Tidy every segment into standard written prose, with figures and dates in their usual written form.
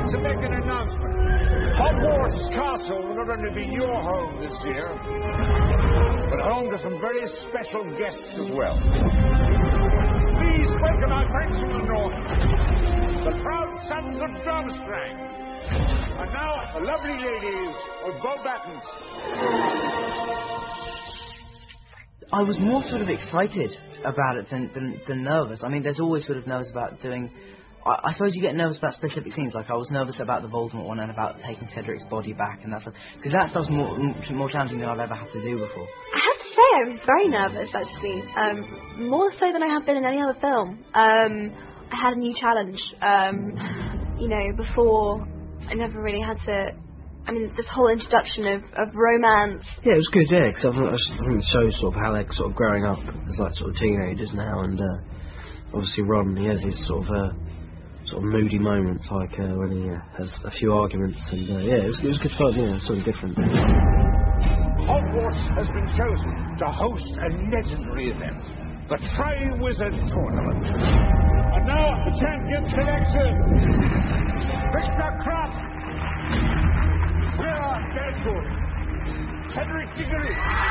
like to make an announcement. Hogwarts Castle will not only be your home this year, but home to some very special guests as well. Please welcome our friends from the north, the proud sons of Durmstrang. And now, the lovely ladies of Beauxbatons. I was more sort of excited about it than nervous. I mean, there's always sort of nervous about doing... I suppose you get nervous about specific scenes. Like, I was nervous about the Voldemort one and about taking Cedric's body back and that stuff. Because that stuff's more challenging than I've ever had to do before. I have to say, I was very nervous, actually. More so than I have been in any other film. I had a new challenge. Before, I never really had to... I mean, this whole introduction of romance. Yeah, it was good, yeah, because I think it shows sort of how they're sort of growing up as like sort of teenagers now, and obviously Ron, he has his sort of moody moments, like when he has a few arguments, and yeah, it was good fun, yeah, something different. Hogwarts has been chosen to host a legendary event, the Triwizard Tournament. And now the champion selection, Victor Krupp, Vera Deadpool, Cedric Diggory,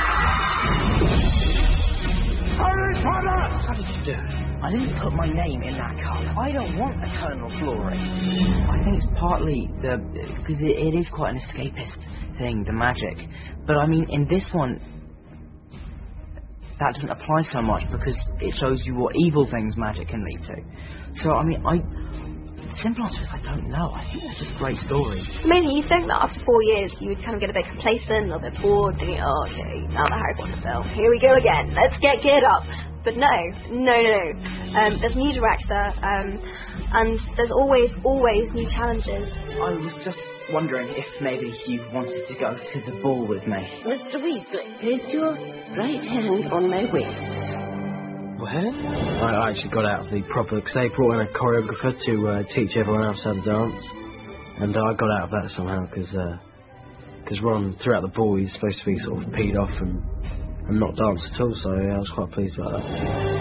Harry Potter! How did you do it? I didn't put my name in that cup. I don't want eternal glory. I think it's partly because it is quite an escapist thing, the magic. But I mean, in this one, that doesn't apply so much because it shows you what evil things magic can lead to. So I mean, the simple answer is I don't know. I think they're just great stories. I mean, you think that after 4 years you would kind of get a bit complacent, a little bit bored, thinking, oh, okay, now the Harry Potter film, here we go again, let's get geared up. But no. There's a new director, and there's always new challenges. I was just wondering if maybe you wanted to go to the ball with me. Mr. Weasley, place your right hand on my waist. Where? I actually got out of the proper, because they brought in a choreographer to teach everyone else how to dance, and I got out of that somehow, because Ron, throughout the ball, he's supposed to be sort of peed off and not dance at all, so yeah, I was quite pleased about that.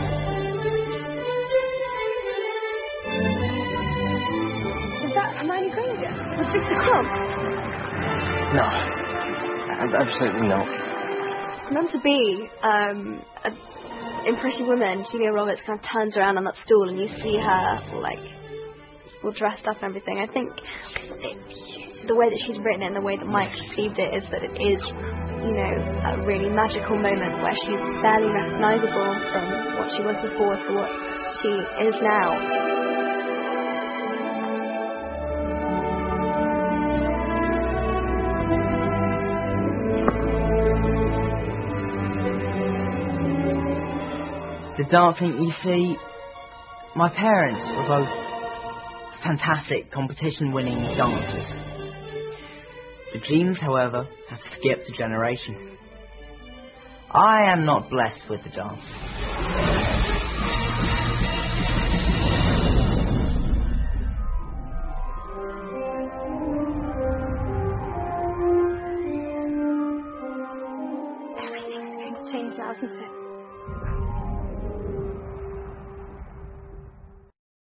Is that Hermione Granger? With Victor Krupp? No, absolutely not. It's meant to be in Pretty Woman, Julia Roberts kind of turns around on that stool and you see her, like, all dressed up and everything. I think the way that she's written it and the way that Mike conceived it is that it is, a really magical moment where she's barely recognisable from what she was before to what she is now. The dancing, you see, my parents were both fantastic competition-winning dancers. The genes, however, have skipped a generation. I am not blessed with the dance. Everything's going to change now, isn't it?